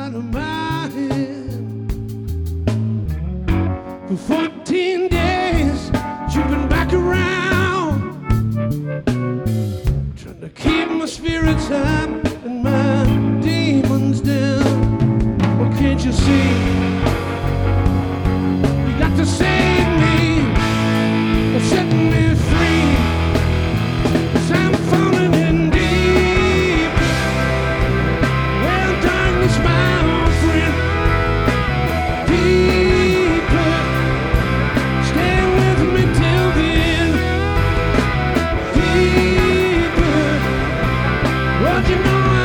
out of my head. For 14 days, you've been back around, trying to keep my spirits up and my demons down. Well, can't you see? You got to save me, or set me free, 'cause I'm falling in deep. Well, darkness, my old friend, deeper. Stay with me till the end. Deeper. Well, you know